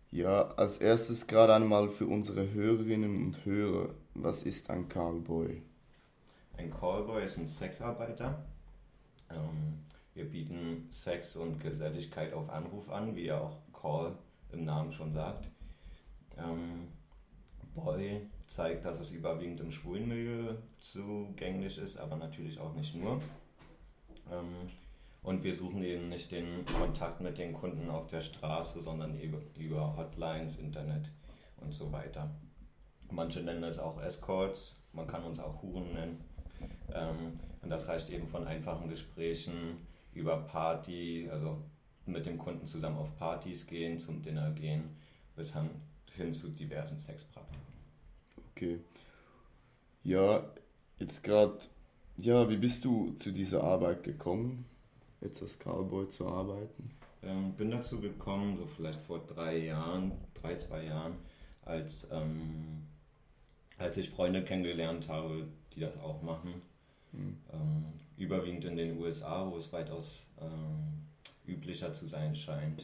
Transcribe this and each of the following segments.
Ja, als erstes gerade einmal für unsere Hörerinnen und Hörer, was ist ein Callboy? Ein Callboy ist ein Sexarbeiter. Wir bieten Sex und Geselligkeit auf Anruf an, wie ja auch Call im Namen schon sagt. Ähm, Boy zeigt, dass es überwiegend im schwulen Milieu zugänglich ist, aber natürlich auch nicht nur. Ähm, und wir suchen eben nicht den Kontakt mit den Kunden auf der Straße, sondern eben über Hotlines, Internet und so weiter. Manche nennen es auch Escorts, man kann uns auch Huren nennen. Und das reicht eben von einfachen Gesprächen über Party, also mit dem Kunden zusammen auf Partys gehen, zum Dinner gehen, bis hin zu diversen Sexpraktiken. Okay. Ja, jetzt gerade, ja, wie bist du zu dieser Arbeit gekommen, jetzt als Callboy zu arbeiten? Bin dazu gekommen, so vielleicht vor 3 Jahren, 2 Jahren, als, als ich Freunde kennengelernt habe, die das auch machen. Hm. Überwiegend in den USA, wo es weitaus üblicher zu sein scheint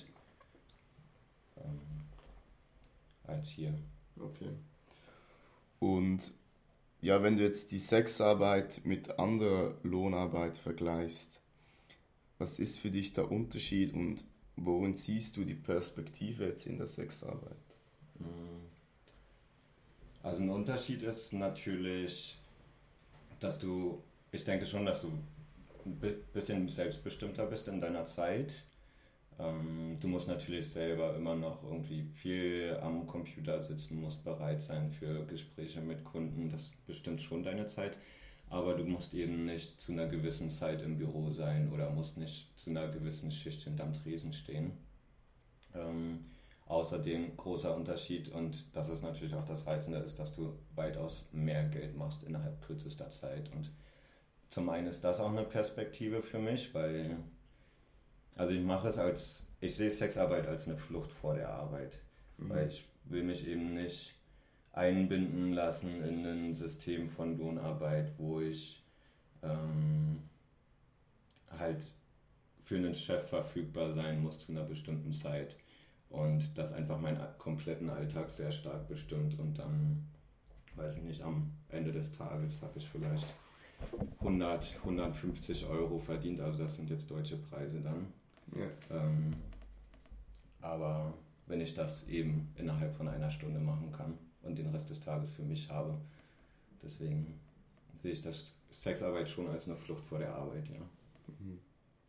als hier. Okay. Und ja, wenn du jetzt die Sexarbeit mit anderer Lohnarbeit vergleichst, was ist für dich der Unterschied und worin siehst du die Perspektive jetzt in der Sexarbeit? Also ein Unterschied ist natürlich, dass du, ich denke schon, dass du ein bisschen selbstbestimmter bist in deiner Zeit. Du musst natürlich selber immer noch irgendwie viel am Computer sitzen, musst bereit sein für Gespräche mit Kunden, das bestimmt schon deine Zeit. Aber du musst eben nicht zu einer gewissen Zeit im Büro sein oder musst nicht zu einer gewissen Schicht hinterm Tresen stehen. Ähm, Außerdem großer Unterschied, und das ist natürlich auch das Reizende, ist, dass du weitaus mehr Geld machst innerhalb kürzester Zeit. Und zum einen ist das auch eine Perspektive für mich, weil, also ich sehe Sexarbeit als eine Flucht vor der Arbeit, weil Mhm. ich will mich eben nicht einbinden lassen in ein System von Lohnarbeit, wo ich ähm, halt für einen Chef verfügbar sein muss zu einer bestimmten Zeit und das einfach meinen kompletten Alltag sehr stark bestimmt und dann, weiß ich nicht, am Ende des Tages habe ich vielleicht 100, 150 € verdient, also das sind jetzt deutsche Preise dann. Ja. Ähm, aber wenn ich das eben innerhalb von einer Stunde machen kann und den Rest des Tages für mich habe, deswegen sehe ich das Sexarbeit schon als eine Flucht vor der Arbeit, ja. Mhm.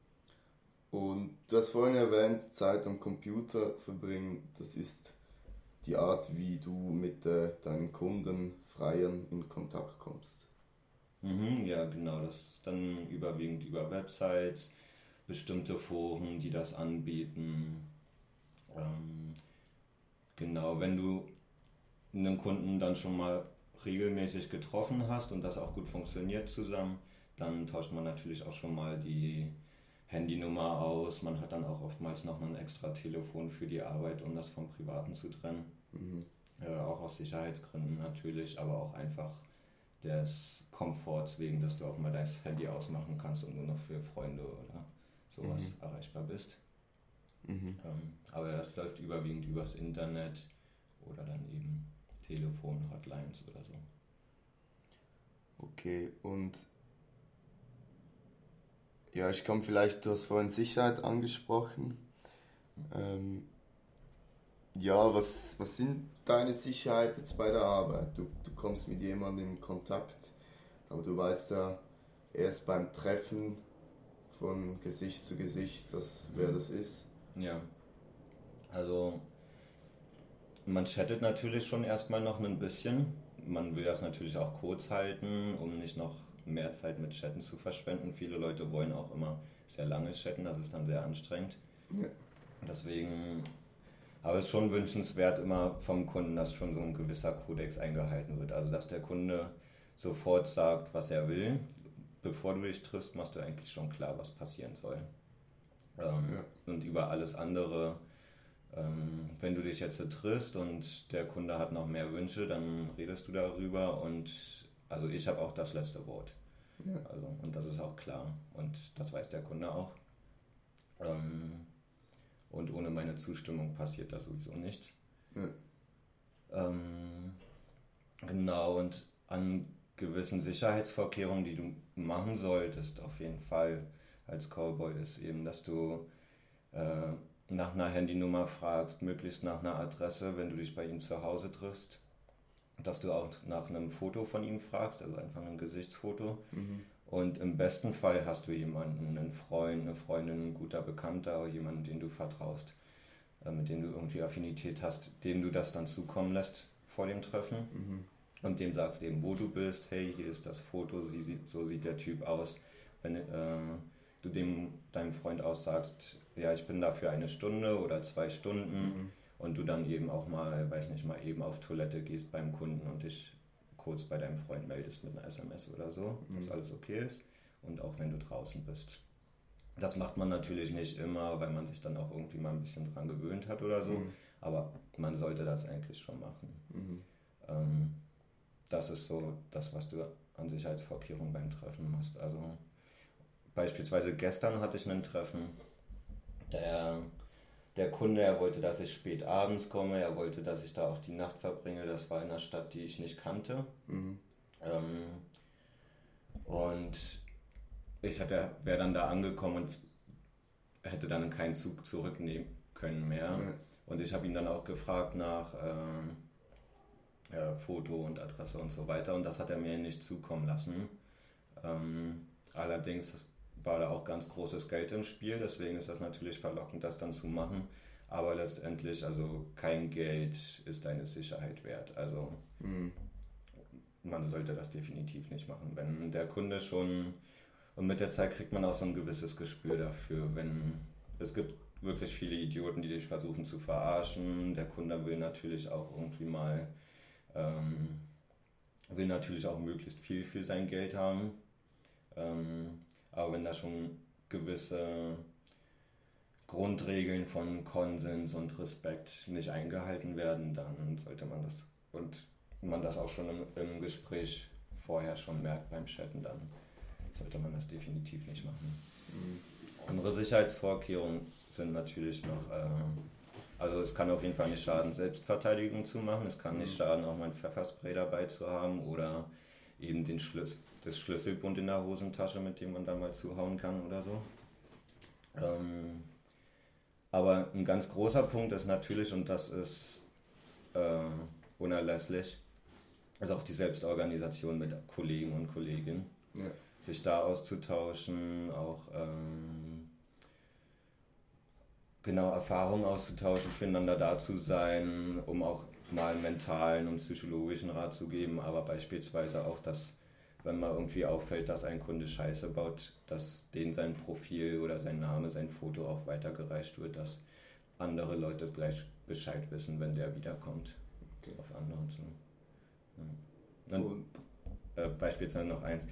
Und du hast vorhin erwähnt, Zeit am Computer verbringen, das ist die Art, wie du mit deinen Kunden freier in Kontakt kommst. Ja, genau, das ist dann überwiegend über Websites, bestimmte Foren, die das anbieten. Ähm, genau, wenn du einen Kunden dann schon mal regelmäßig getroffen hast und das auch gut funktioniert zusammen, dann tauscht man natürlich auch schon mal die Handynummer aus. Man hat dann auch oftmals noch ein extra Telefon für die Arbeit, um das vom Privaten zu trennen. Mhm. Auch aus Sicherheitsgründen natürlich, aber auch einfach des Komforts wegen, dass du auch mal dein Handy ausmachen kannst und nur noch für Freunde oder sowas Mhm. erreichbar bist. Mhm. Aber das läuft überwiegend übers Internet oder dann eben Telefon, Hotlines oder so. Okay, und ja, ich komme vielleicht, du hast vorhin Sicherheit angesprochen. Ähm, ja, was sind deine Sicherheit jetzt bei der Arbeit? Du kommst mit jemandem in Kontakt, aber du weißt ja erst beim Treffen von Gesicht zu Gesicht, wer Mhm. das ist. Ja, also man chattet natürlich schon erstmal noch ein bisschen. Man will das natürlich auch kurz halten, um nicht noch mehr Zeit mit Chatten zu verschwenden. Viele Leute wollen auch immer sehr lange chatten, das ist dann sehr anstrengend. Ja. Deswegen, aber es ist schon wünschenswert immer vom Kunden, dass schon so ein gewisser Kodex eingehalten wird. Also dass der Kunde sofort sagt, was er will. Bevor du dich triffst, machst du eigentlich schon klar, was passieren soll. Ja. Und über alles andere, wenn du dich jetzt triffst und der Kunde hat noch mehr Wünsche, dann redest du darüber und also ich habe auch das letzte Wort. Ja. Also, und das ist auch klar und das weiß der Kunde auch. Und ohne meine Zustimmung passiert da sowieso nichts. Genau, und an gewissen Sicherheitsvorkehrungen, die du machen solltest, auf jeden Fall als Cowboy, ist eben, dass du nach einer Handynummer fragst, möglichst nach einer Adresse, wenn du dich bei ihm zu Hause triffst, dass du auch nach einem Foto von ihm fragst, also einfach ein Gesichtsfoto. Und im besten Fall hast du jemanden, einen Freund, eine Freundin, ein guter Bekannter, jemanden, den du vertraust, mit dem du irgendwie Affinität hast, dem du das dann zukommen lässt vor dem Treffen. Und dem sagst eben, wo du bist, hey, hier ist das Foto, so sieht der Typ aus. Wenn du deinem Freund aussagst, ja, ich bin da für 1 Stunde oder 2 Stunden, und du dann eben auch mal, weiß nicht, mal eben auf Toilette gehst beim Kunden und dich kurz bei deinem Freund meldest mit einer SMS oder so, dass alles okay ist, und auch wenn du draußen bist. Das macht man natürlich nicht immer, weil man sich dann auch irgendwie mal ein bisschen dran gewöhnt hat oder so, aber man sollte das eigentlich schon machen. Das ist so das, was du an Sicherheitsvorkehrungen beim Treffen machst. Also beispielsweise gestern hatte ich ein Treffen, der Kunde, er wollte, dass ich spät abends komme, er wollte, dass ich da auch die Nacht verbringe, das war in einer Stadt, die ich nicht kannte. Und ich wäre dann da angekommen und hätte dann keinen Zug zurücknehmen können mehr. Und ich habe ihn dann auch gefragt nach Foto und Adresse und so weiter, und das hat er mir nicht zukommen lassen. Allerdings war da auch ganz großes Geld im Spiel, deswegen ist das natürlich verlockend, das dann zu machen. Aber letztendlich, also kein Geld ist deine Sicherheit wert. Also man sollte das definitiv nicht machen. Wenn der Kunde schon, und mit der Zeit kriegt man auch so ein gewisses Gespür dafür, es gibt wirklich viele Idioten, die dich versuchen zu verarschen. Der Kunde will natürlich auch irgendwie mal, will natürlich auch möglichst viel für sein Geld haben. Aber wenn da schon gewisse Grundregeln von Konsens und Respekt nicht eingehalten werden, dann sollte man das, und man das auch schon im Gespräch vorher schon merkt beim Chatten, dann sollte man das definitiv nicht machen. Andere Sicherheitsvorkehrungen sind natürlich noch, also es kann auf jeden Fall nicht schaden, Selbstverteidigung zu machen, es kann nicht schaden, auch mal ein Pfefferspray dabei zu haben oder eben das Schlüsselbund in der Hosentasche, mit dem man da mal zuhauen kann oder so. Aber ein ganz großer Punkt ist natürlich, und das ist unerlässlich, ist auch die Selbstorganisation mit Kollegen und Kolleginnen. Ja. Sich da auszutauschen, auch genau Erfahrungen auszutauschen, füreinander da zu sein, um auch mal einen mentalen und psychologischen Rat zu geben, aber beispielsweise auch, dass, wenn mal irgendwie auffällt, dass ein Kunde Scheiße baut, dass denen sein Profil oder sein Name, sein Foto auch weitergereicht wird, dass andere Leute gleich Bescheid wissen, wenn der wiederkommt. Okay. Auf andere zu. Ja. Und beispielsweise noch eins,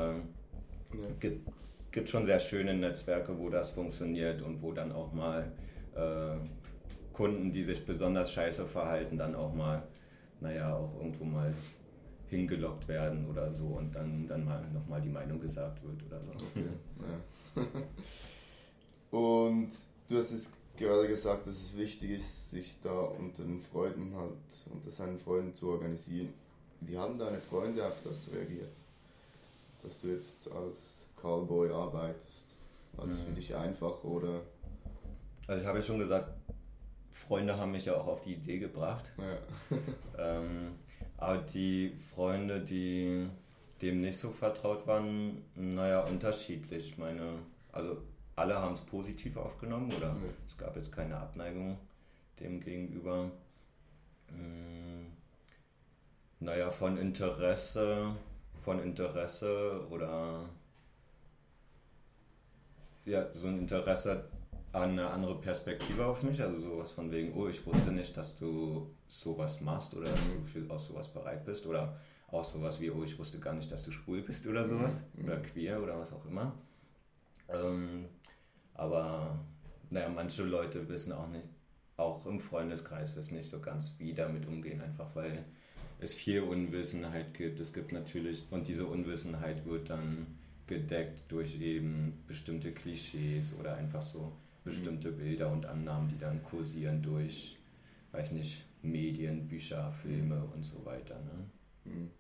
gibt schon sehr schöne Netzwerke, wo das funktioniert und wo dann auch mal Kunden, die sich besonders scheiße verhalten, dann auch mal, auch irgendwo mal hingelockt werden oder so und dann mal nochmal die Meinung gesagt wird oder so. Okay. Ja. Und du hast es gerade gesagt, dass es wichtig ist, sich da unter seinen Freunden zu organisieren. Wie haben deine Freunde auf das reagiert? Dass du jetzt als Cowboy arbeitest? War das für dich einfach oder? Also ich habe ja schon gesagt, Freunde haben mich ja auch auf die Idee gebracht. Ja. Aber die Freunde, die dem nicht so vertraut waren, unterschiedlich. Also alle haben es positiv aufgenommen oder es gab jetzt keine Abneigung dem gegenüber. Von Interesse oder so ein Interesse an eine andere Perspektive auf mich, also sowas von wegen, ich wusste nicht, dass du sowas machst oder dass du aus sowas bereit bist oder auch sowas wie, ich wusste gar nicht, dass du schwul bist oder sowas oder queer oder was auch immer. Aber manche Leute wissen auch nicht, auch im Freundeskreis wissen nicht so ganz, wie damit umgehen, einfach weil es viel Unwissenheit gibt. Es gibt natürlich, und diese Unwissenheit wird dann gedeckt durch eben bestimmte Klischees oder einfach so bestimmte Bilder und Annahmen, die dann kursieren durch weiß nicht, Medien, Bücher, Filme und so weiter. Ne? Mhm.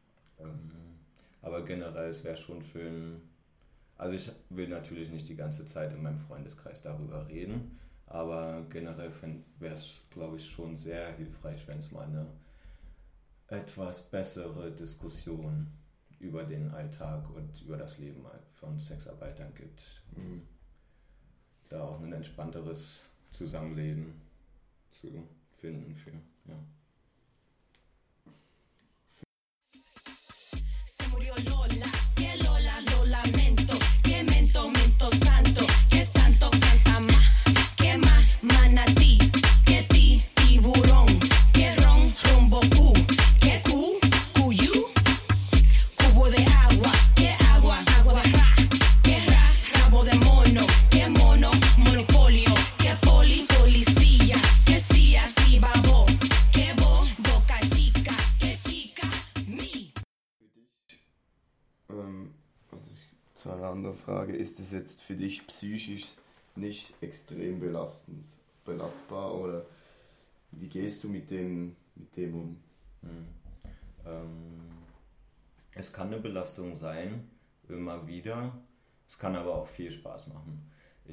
Aber generell, es wäre schon schön, also ich will natürlich nicht die ganze Zeit in meinem Freundeskreis darüber reden, aber generell wäre es, glaube ich, schon sehr hilfreich, wenn es mal eine etwas bessere Diskussion über den Alltag und über das Leben von Sexarbeitern gibt. Mhm. Da auch ein entspannteres Zusammenleben zu finden für, ja. Se murió Lola, que Lola, lo lamento, que mento, mento santo, que santo, santa ma, que manatí, que tiburón, que rumbo que cuyú, cubo de agua, agua de que rabo de mono, que monopolio, que policía, que sí, babo, que boca chica, que chica, mi. Zu einer anderen Frage, ist es jetzt für dich psychisch nicht extrem belastbar oder wie gehst du mit dem um? Es kann eine Belastung sein, immer wieder. Es kann aber auch viel Spaß machen.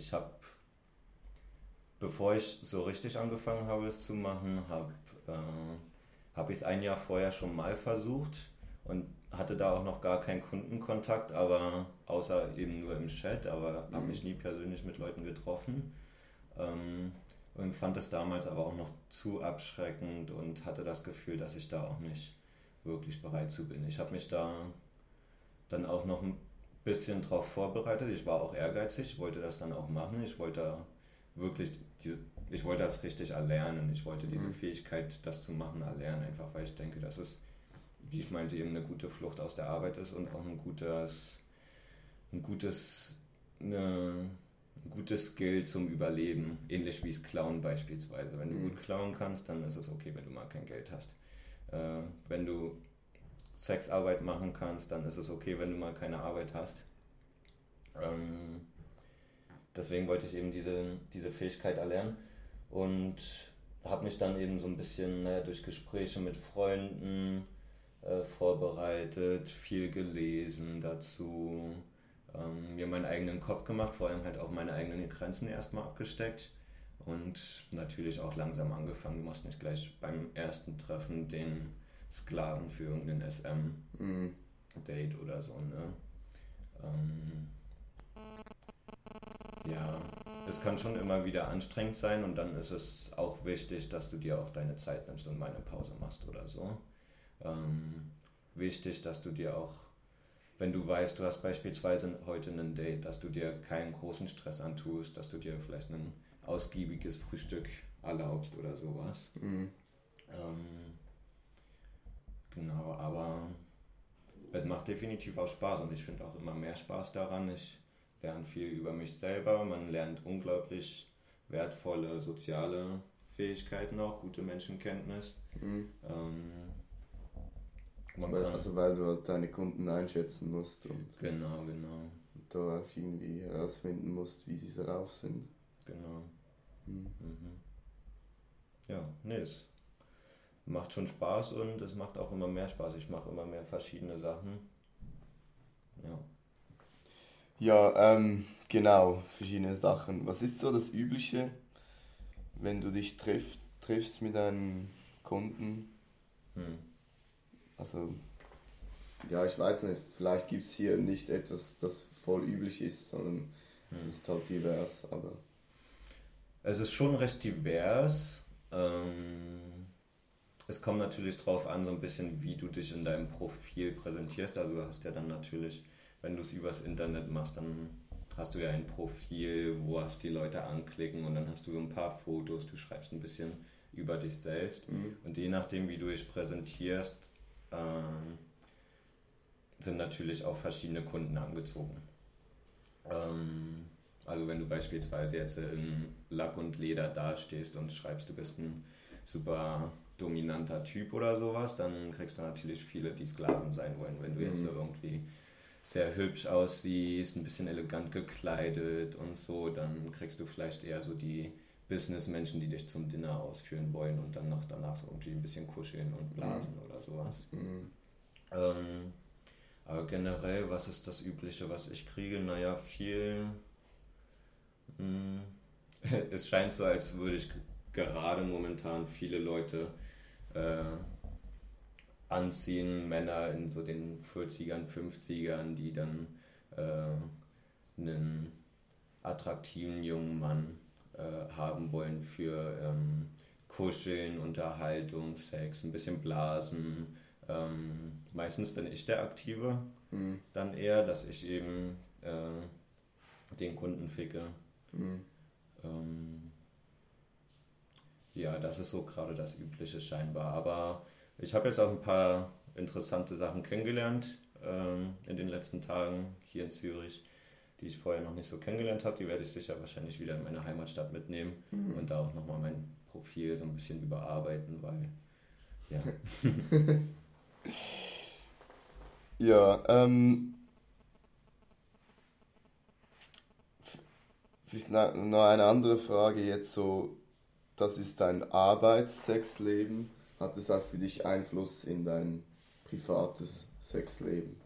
Bevor ich so richtig angefangen habe, es zu machen, habe ich es ein Jahr vorher schon mal versucht und hatte da auch noch gar keinen Kundenkontakt, aber außer eben nur im Chat, aber habe mich nie persönlich mit Leuten getroffen. Und fand es damals aber auch noch zu abschreckend und hatte das Gefühl, dass ich da auch nicht wirklich bereit zu bin. Ich habe mich da dann auch noch ein bisschen drauf vorbereitet. Ich war auch ehrgeizig, ich wollte das dann auch machen. Ich wollte das richtig erlernen. Ich wollte diese Fähigkeit, das zu machen, erlernen, einfach weil ich denke, dass es, wie ich meinte, eben eine gute Flucht aus der Arbeit ist und auch ein gutes Skill zum Überleben, ähnlich wie es Klauen beispielsweise. Wenn du gut klauen kannst, dann ist es okay, wenn du mal kein Geld hast. Wenn du Sexarbeit machen kannst, dann ist es okay, wenn du mal keine Arbeit hast. Deswegen wollte ich eben diese Fähigkeit erlernen und habe mich dann eben so ein bisschen durch Gespräche mit Freunden vorbereitet, viel gelesen dazu, mir meinen eigenen Kopf gemacht, vor allem halt auch meine eigenen Grenzen erstmal abgesteckt und natürlich auch langsam angefangen. Du machst nicht gleich beim ersten Treffen den Sklaven für irgendein SM-Date oder so, ne? Ja, es kann schon immer wieder anstrengend sein und dann ist es auch wichtig, dass du dir auch deine Zeit nimmst und mal eine Pause machst oder so. Wichtig, dass du dir auch, wenn du weißt, du hast beispielsweise heute ein Date, dass du dir keinen großen Stress antust, dass du dir vielleicht ein ausgiebiges Frühstück erlaubst oder sowas. Genau, aber es macht definitiv auch Spaß und ich finde auch immer mehr Spaß daran. Ich lerne viel über mich selber, man lernt unglaublich wertvolle soziale Fähigkeiten auch, gute Menschenkenntnis. Weil du halt deine Kunden einschätzen musst und genau. da auch irgendwie herausfinden musst, wie sie darauf sind. Genau. Ja, es macht schon Spaß und es macht auch immer mehr Spaß. Ich mache immer mehr verschiedene Sachen. Ja, genau, verschiedene Sachen. Was ist so das Übliche, wenn du dich triffst mit deinen Kunden? Also, ja, ich weiß nicht, vielleicht gibt es hier nicht etwas, das voll üblich ist, sondern es ist halt divers, aber... Es ist schon recht divers. Es kommt natürlich drauf an, so ein bisschen, wie du dich in deinem Profil präsentierst. Also du hast ja dann natürlich, wenn du es übers Internet machst, dann hast du ja ein Profil, wo hast die Leute anklicken und dann hast du so ein paar Fotos, du schreibst ein bisschen über dich selbst. Und je nachdem, wie du dich präsentierst, sind natürlich auch verschiedene Kunden angezogen. Also wenn du beispielsweise jetzt in Lack und Leder dastehst und schreibst, du bist ein super dominanter Typ oder sowas, dann kriegst du natürlich viele, die Sklaven sein wollen. Wenn du jetzt so irgendwie sehr hübsch aussiehst, ein bisschen elegant gekleidet und so, dann kriegst du vielleicht eher so die Businessmenschen, die dich zum Dinner ausführen wollen und dann danach so irgendwie ein bisschen kuscheln und blasen oder sowas. Aber generell, was ist das Übliche, was ich kriege? Naja, viel... Es scheint so, als würde ich gerade momentan viele Leute anziehen, Männer in so den 40ern, 50ern, die dann einen attraktiven jungen Mann haben wollen für Kuscheln, Unterhaltung, Sex, ein bisschen Blasen. Meistens bin ich der Aktive, dann eher, dass ich eben den Kunden ficke. Ja, das ist so gerade das Übliche scheinbar. Aber ich habe jetzt auch ein paar interessante Sachen kennengelernt in den letzten Tagen hier in Zürich, die ich vorher noch nicht so kennengelernt habe. Die werde ich sicher wahrscheinlich wieder in meine Heimatstadt mitnehmen und da auch nochmal mein Profil so ein bisschen überarbeiten, weil ja. Ja, noch eine andere Frage jetzt so, das ist dein Arbeitssexleben. Hat es auch für dich Einfluss in dein privates Sexleben?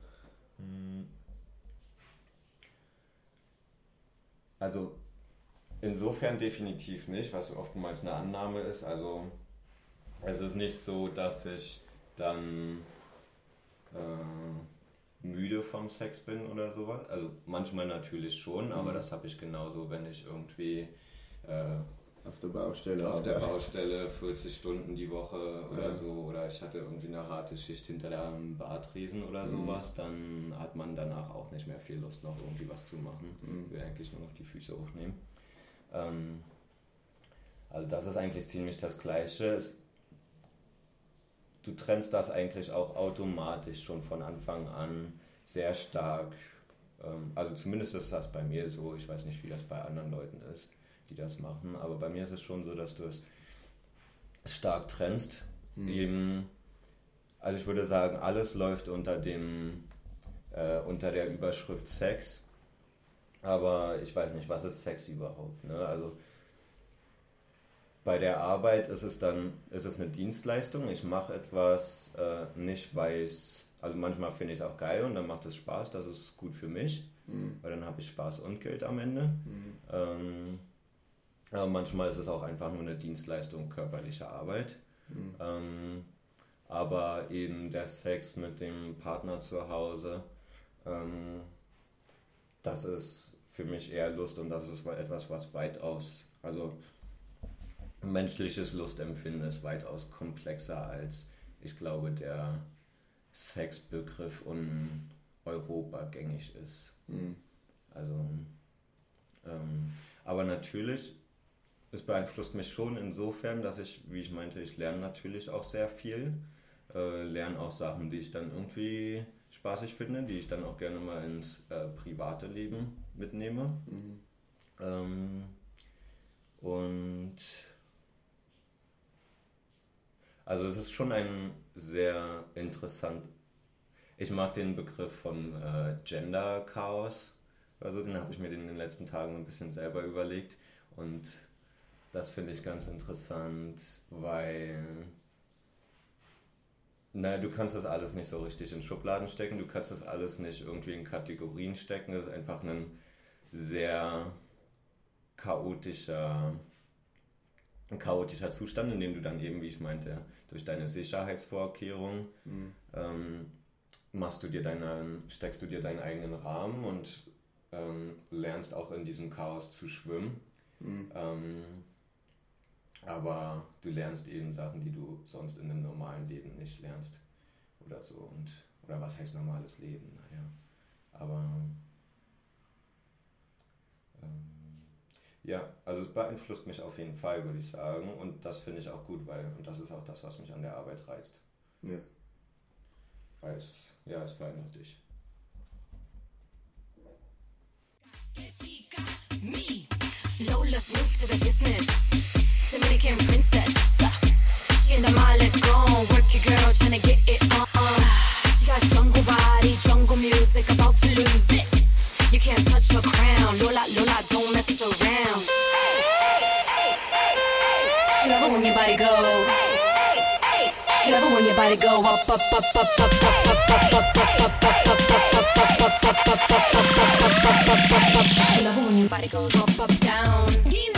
Also insofern definitiv nicht, was oftmals eine Annahme ist. Also es ist nicht so, dass ich dann müde vom Sex bin oder sowas. Also manchmal natürlich schon, aber das habe ich genauso, wenn ich irgendwie auf der Baustelle auf der Baustelle 40 Stunden die Woche oder so, oder ich hatte irgendwie eine harte Schicht hinter dem Bartresen oder sowas, dann hat man danach auch nicht mehr viel Lust, noch irgendwie was zu machen. Ich will eigentlich nur noch die Füße hochnehmen. Also das ist eigentlich ziemlich das Gleiche. Du trennst das eigentlich auch automatisch schon von Anfang an sehr stark. Also zumindest ist das bei mir so. Ich weiß nicht, wie das bei anderen Leuten ist, die das machen. Aber bei mir ist es schon so, dass du es stark trennst. Also ich würde sagen, alles läuft unter der Überschrift Sex. Aber ich weiß nicht, was ist Sex überhaupt? Ne? Also bei der Arbeit ist es eine Dienstleistung. Ich mache etwas nicht, weil also manchmal finde ich es auch geil und dann macht es Spaß, das ist gut für mich, weil dann habe ich Spaß und Geld am Ende. Aber manchmal ist es auch einfach nur eine Dienstleistung, körperliche Arbeit. Aber eben der Sex mit dem Partner zu Hause, das ist für mich eher Lust und das ist etwas, was weitaus, also menschliches Lustempfinden ist weitaus komplexer als, ich glaube, der Sexbegriff in Europa gängig ist. Also, aber natürlich, es beeinflusst mich schon insofern, dass ich, wie ich meinte, ich lerne natürlich auch sehr viel, lerne auch Sachen, die ich dann irgendwie spaßig finde, die ich dann auch gerne mal ins private Leben mitnehme. Und also es ist schon ein sehr interessant, ich mag den Begriff von Gender Chaos, also den habe ich mir in den letzten Tagen ein bisschen selber überlegt und das finde ich ganz interessant, weil du kannst das alles nicht so richtig in Schubladen stecken, du kannst das alles nicht irgendwie in Kategorien stecken, das ist einfach ein sehr chaotischer Zustand, in dem du dann eben, wie ich meinte, durch deine Sicherheitsvorkehrungen steckst du dir deinen eigenen Rahmen und lernst auch in diesem Chaos zu schwimmen. Aber du lernst eben Sachen, die du sonst in einem normalen Leben nicht lernst. Oder so. Oder was heißt normales Leben? Naja. Aber ja, also es beeinflusst mich auf jeden Fall, würde ich sagen. Und das finde ich auch gut, und das ist auch das, was mich an der Arbeit reizt. Ja. Weil es verändert dich. Lola's new to the business. Dominican princess. She in the Malik gone. Work your girl, tryna get it on. She got jungle body, jungle music, about to lose it. You can't touch her crown. Lola, don't mess around. Hey, hey, hey. body go. You love it when your body go up, up, up, up, up, up, up, up, up, up, up, up. You love it when your body goes up, up, down.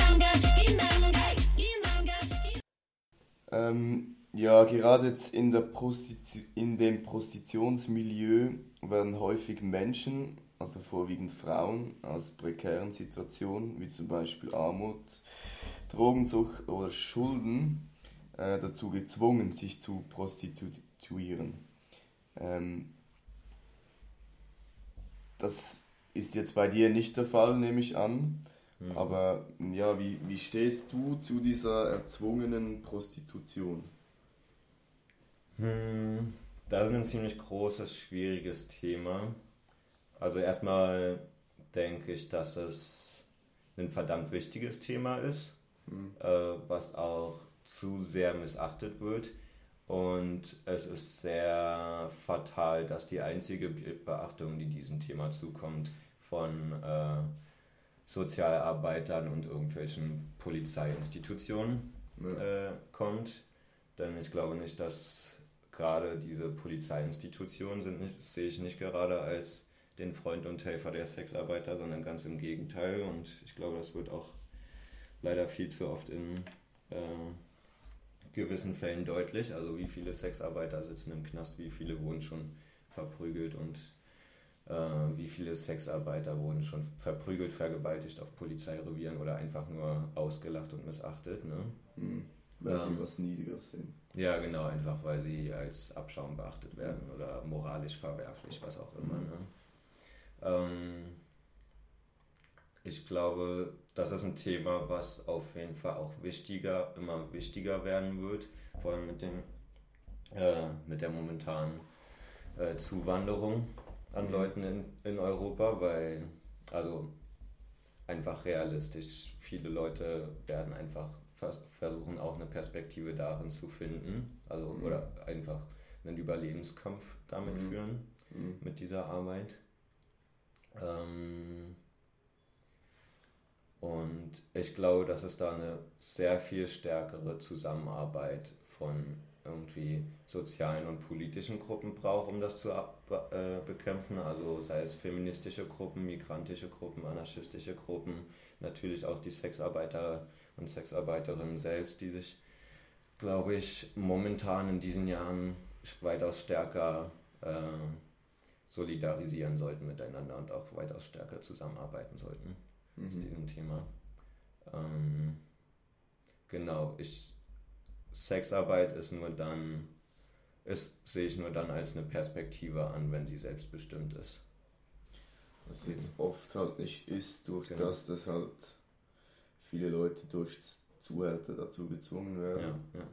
Ja, gerade jetzt in dem Prostitutionsmilieu werden häufig Menschen, also vorwiegend Frauen, aus prekären Situationen, wie zum Beispiel Armut, Drogensucht oder Schulden, dazu gezwungen, sich zu prostituieren. Das ist jetzt bei dir nicht der Fall, nehme ich an. Aber ja, wie stehst du zu dieser erzwungenen Prostitution? Das ist ein ziemlich großes, schwieriges Thema. Also erstmal denke ich, dass es ein verdammt wichtiges Thema ist, was auch zu sehr missachtet wird. Und es ist sehr fatal, dass die einzige Beachtung, die diesem Thema zukommt, von Sozialarbeitern und irgendwelchen Polizeiinstitutionen kommt. Denn ich glaube nicht, dass gerade diese Polizeiinstitutionen sehe ich nicht gerade als den Freund und Helfer der Sexarbeiter, sondern ganz im Gegenteil. Und ich glaube, das wird auch leider viel zu oft in gewissen Fällen deutlich. Also wie viele Sexarbeiter sitzen im Knast, wie viele wurden schon verprügelt und wie viele Sexarbeiter wurden schon verprügelt, vergewaltigt auf Polizeirevieren oder einfach nur ausgelacht und missachtet. Ne? Weil sie was Niedriges sind. Ja, genau, einfach weil sie als Abschaum beachtet werden oder moralisch verwerflich, was auch immer. Ne? Ich glaube, das ist ein Thema, was auf jeden Fall auch immer wichtiger werden wird, vor allem mit der momentanen Zuwanderung an Leuten in Europa, weil, also einfach realistisch, viele Leute werden einfach versuchen auch eine Perspektive darin zu finden, also oder einfach einen Überlebenskampf damit führen, mit dieser Arbeit. Und ich glaube, dass es da eine sehr viel stärkere Zusammenarbeit von irgendwie sozialen und politischen Gruppen braucht, um das zu bekämpfen. Also sei es feministische Gruppen, migrantische Gruppen, anarchistische Gruppen, natürlich auch die Sexarbeiter und Sexarbeiterinnen selbst, die sich, glaube ich, momentan in diesen Jahren weitaus stärker solidarisieren sollten miteinander und auch weitaus stärker zusammenarbeiten sollten zu diesem Thema. Genau, Sexarbeit sehe ich nur dann als eine Perspektive an, wenn sie selbstbestimmt ist. Was jetzt oft halt nicht ist, durch das halt viele Leute durch Zuhälter dazu gezwungen werden. Ja.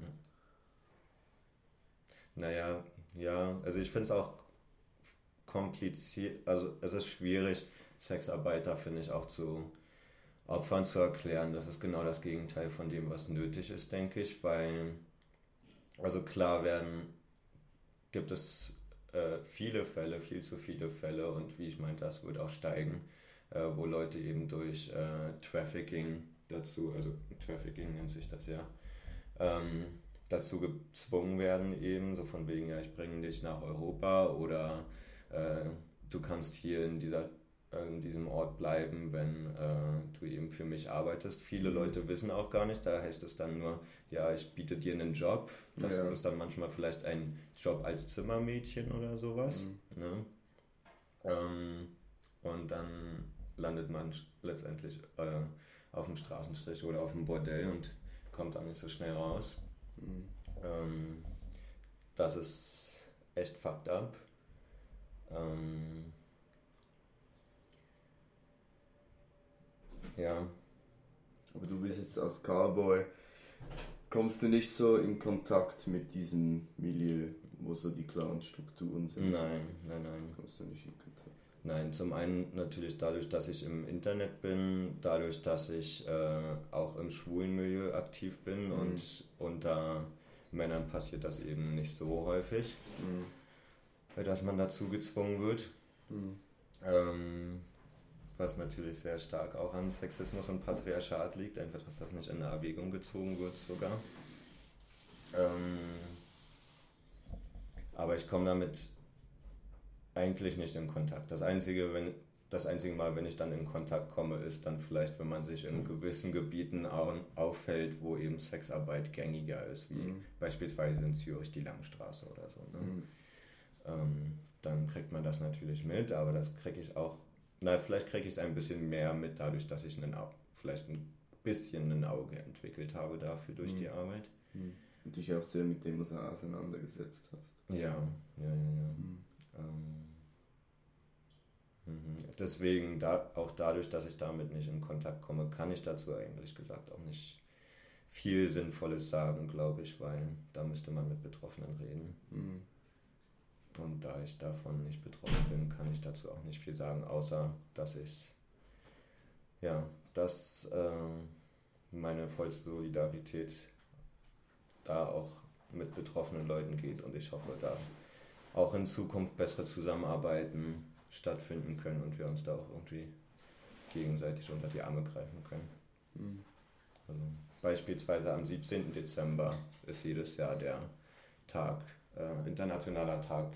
Naja, ja, also ich finde es auch kompliziert, also es ist schwierig, Sexarbeiter, finde ich, auch zu Opfern zu erklären. Das ist genau das Gegenteil von dem, was nötig ist, denke ich, weil, also klar gibt es viele Fälle, viel zu viele Fälle und wie ich meinte, das wird auch steigen, wo Leute eben durch Trafficking Trafficking nennt sich das ja, dazu gezwungen werden eben, so von wegen, ja, ich bringe dich nach Europa oder du kannst hier in diesem Ort bleiben, wenn du eben für mich arbeitest. Viele Leute wissen auch gar nicht, da heißt es dann nur, ja, ich biete dir einen Job. Das ist dann manchmal vielleicht ein Job als Zimmermädchen oder sowas. Ne? Und dann landet man letztendlich auf dem Straßenstrich oder auf dem Bordell und kommt dann nicht so schnell raus. Das ist echt fucked up. Ja. Aber du bist jetzt als Cowboy, kommst du nicht so in Kontakt mit diesem Milieu, wo so die klaren Strukturen sind? Nein. Kommst du nicht in Kontakt? Nein, zum einen natürlich dadurch, dass ich im Internet bin, dadurch, dass ich auch im schwulen Milieu aktiv bin und unter Männern passiert das eben nicht so häufig, dass man dazu gezwungen wird. Was natürlich sehr stark auch an Sexismus und Patriarchat liegt, einfach, dass das nicht in Erwägung gezogen wird sogar. ich komme damit eigentlich nicht in Kontakt. Das einzige Mal, wenn ich dann in Kontakt komme, ist dann vielleicht, wenn man sich in gewissen Gebieten auffällt, wo eben Sexarbeit gängiger ist, wie beispielsweise in Zürich die Langstraße oder so. Ne? Dann kriegt man das natürlich mit, aber das kriege ich auch, vielleicht kriege ich es ein bisschen mehr mit, dadurch, dass ich vielleicht ein bisschen ein Auge entwickelt habe dafür durch die Arbeit. Und dich auch sehr mit dem auseinandergesetzt hast. Ja. Deswegen, auch dadurch, dass ich damit nicht in Kontakt komme, kann ich dazu eigentlich gesagt auch nicht viel Sinnvolles sagen, glaube ich, weil da müsste man mit Betroffenen reden. Und da ich davon nicht betroffen bin, kann ich dazu auch nicht viel sagen, außer dass meine vollste Solidarität da auch mit betroffenen Leuten geht und ich hoffe, da auch in Zukunft bessere Zusammenarbeiten stattfinden können und wir uns da auch irgendwie gegenseitig unter die Arme greifen können. Also beispielsweise am 17. Dezember ist jedes Jahr der Tag, internationaler Tag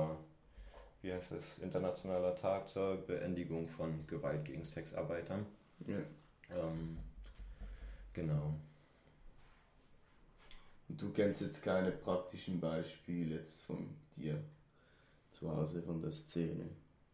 zur Beendigung von Gewalt gegen Sexarbeitern. Ja. Genau. Und du kennst jetzt keine praktischen Beispiele jetzt von dir zu Hause, von der Szene,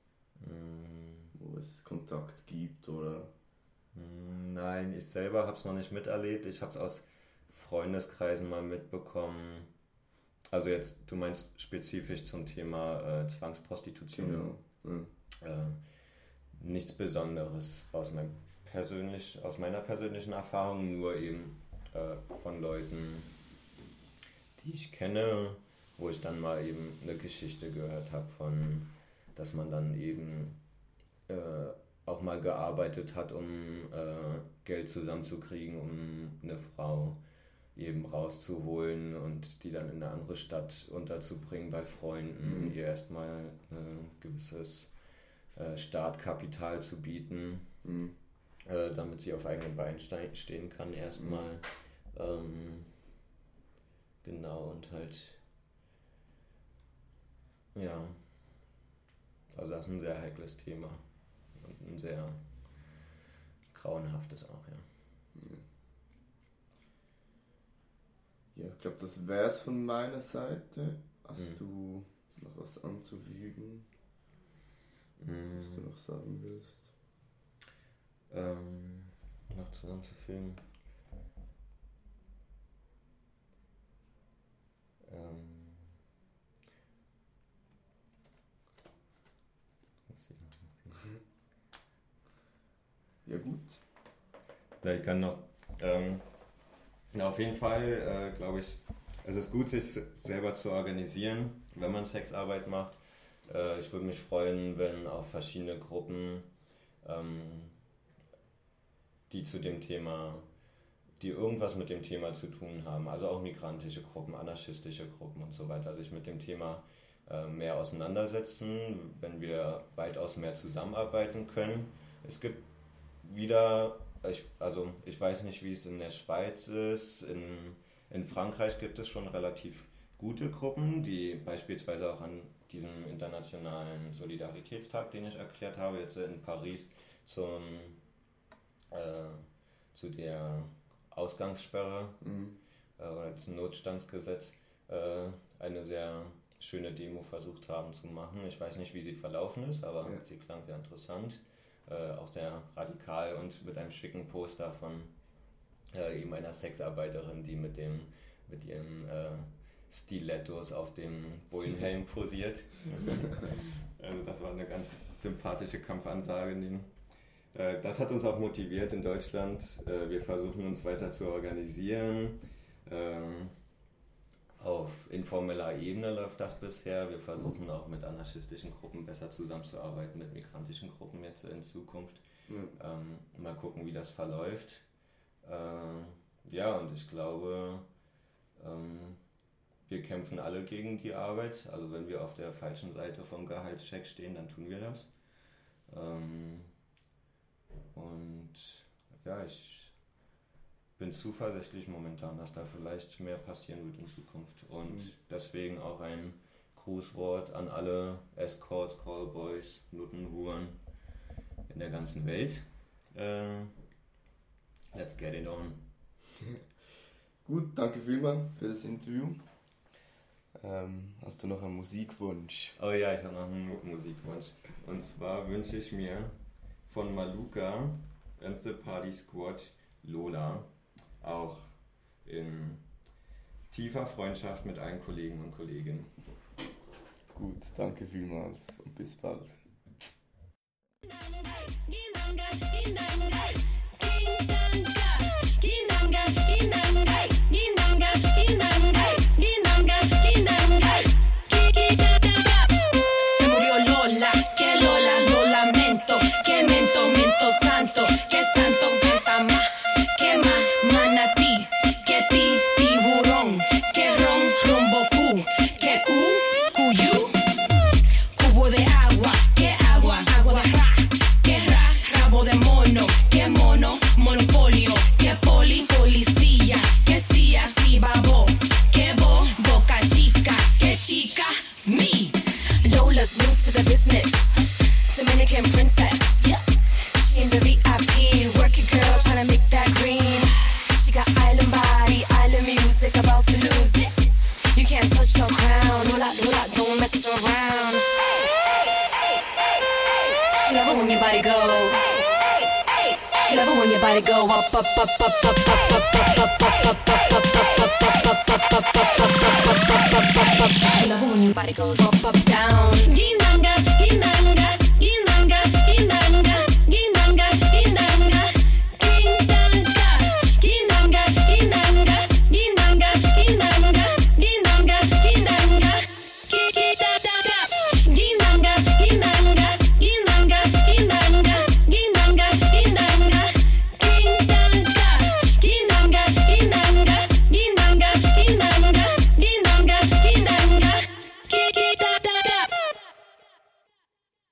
wo es Kontakt gibt oder... Nein, ich selber habe es noch nicht miterlebt. Ich habe es aus Freundeskreisen mal mitbekommen. Also jetzt, du meinst spezifisch zum Thema Zwangsprostitution. Genau. Nichts Besonderes aus meiner persönlichen Erfahrung, nur eben von Leuten, die ich kenne, wo ich dann mal eben eine Geschichte gehört habe dass man dann eben auch mal gearbeitet hat, um Geld zusammenzukriegen, um eine Frau eben rauszuholen und die dann in eine andere Stadt unterzubringen bei Freunden, ihr erstmal gewisses Startkapital zu bieten, damit sie auf eigenen Beinen stehen kann erstmal. Genau, und halt, ja, also das ist ein sehr heikles Thema und ein sehr grauenhaftes auch, ja. Ja, ich glaube, das wäre es von meiner Seite. Hast du noch was anzufügen, was du noch sagen willst? Noch zusammenzufügen. Ja, gut. Ja, ich kann noch. Auf jeden Fall, glaube ich, es ist gut, sich selber zu organisieren, wenn man Sexarbeit macht. Ich würde mich freuen, wenn auch verschiedene Gruppen, die irgendwas mit dem Thema zu tun haben, also auch migrantische Gruppen, anarchistische Gruppen und so weiter, sich mit dem Thema mehr auseinandersetzen, wenn wir weitaus mehr zusammenarbeiten können. Es gibt wieder, ich weiß nicht, wie es in der Schweiz ist, in Frankreich gibt es schon relativ gute Gruppen, die beispielsweise auch an diesem internationalen Solidaritätstag, den ich erklärt habe, jetzt in Paris zu der Ausgangssperre oder zum Notstandsgesetz eine sehr schöne Demo versucht haben zu machen. Ich weiß nicht, wie sie verlaufen ist, aber sie klang sehr interessant. Auch sehr radikal und mit einem schicken Poster von eben einer Sexarbeiterin, die mit ihren Stilettos auf dem Bullenhelm posiert. Also das war eine ganz sympathische Kampfansage. Das hat uns auch motiviert in Deutschland. Wir versuchen uns weiter zu organisieren. Auf informeller Ebene läuft das bisher. Wir versuchen auch mit anarchistischen Gruppen besser zusammenzuarbeiten, mit migrantischen Gruppen jetzt in Zukunft. Mal gucken, wie das verläuft. Und ich glaube, wir kämpfen alle gegen die Arbeit. Also wenn wir auf der falschen Seite vom Gehaltscheck stehen, dann tun wir das. Ich bin zuversichtlich momentan, dass da vielleicht mehr passieren wird in Zukunft und deswegen auch ein Grußwort an alle Escorts, Callboys, Nutten, Huren in der ganzen Welt. Let's get it on. Gut, danke vielmals für das Interview. Hast du noch einen Musikwunsch? Oh ja, ich habe noch einen Musikwunsch. Und zwar wünsche ich mir von Maluka and the Party Squad Lola, auch in tiefer Freundschaft mit allen Kollegen und Kolleginnen. Gut, danke vielmals und bis bald. Se murió Lola, que Lola, lo lamento, que mento, mento santo, que santo, santa ma, que manatí, que tiburón, que rombocu, que cuyú, cubo de agua, agua de que rabo de mono, que monopolio, que policía, que sí, babo, que boca chica, que chica, me. Lola's new to the business, Dominican princess, yeah. She in the VIP, working girl tryna make that green. She got island body, island music, about to lose it. You can't touch your crown, Lola, don't mess around. She love it when your body go. She love it when your body go up, up, up, up, up, up, up, up, up, up, up, up, She love it when your body goes up, up, down. Ginanga, ginanga.